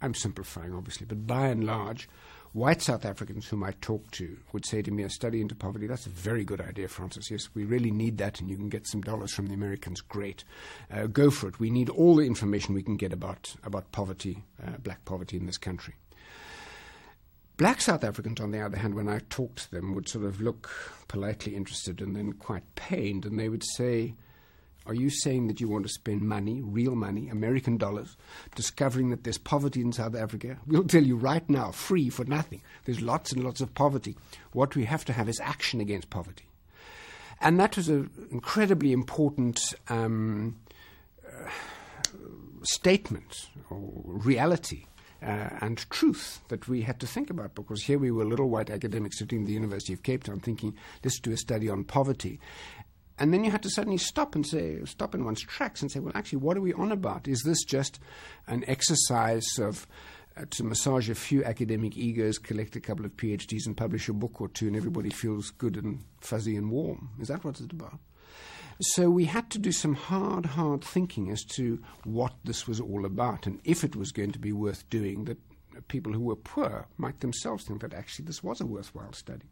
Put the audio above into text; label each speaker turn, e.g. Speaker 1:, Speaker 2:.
Speaker 1: I'm simplifying obviously, but by and large, white South Africans whom I talk to would say to me, a study into poverty, that's a very good idea, Francis. Yes, we really need that, and you can get some dollars from the Americans. Great. Go for it. We need all the information we can get about poverty, black poverty in this country. Black South Africans, on the other hand, when I talk to them, would sort of look politely interested and then quite pained, and they would say, are you saying that you want to spend money, real money, American dollars, discovering that there's poverty in South Africa? We'll tell you right now, free for nothing. There's lots and lots of poverty. What we have to have is action against poverty. And that was an incredibly important statement or reality and truth that we had to think about, because here we were little white academics sitting in the University of Cape Town thinking, let's do a study on poverty. And then you had to suddenly stop in one's tracks and say, well, actually, what are we on about? Is this just an exercise of to massage a few academic egos, collect a couple of PhDs and publish a book or two, and everybody feels good and fuzzy and warm? Is that what it's about? So we had to do some hard thinking as to what this was all about, and if it was going to be worth doing, that people who were poor might themselves think that actually this was a worthwhile study.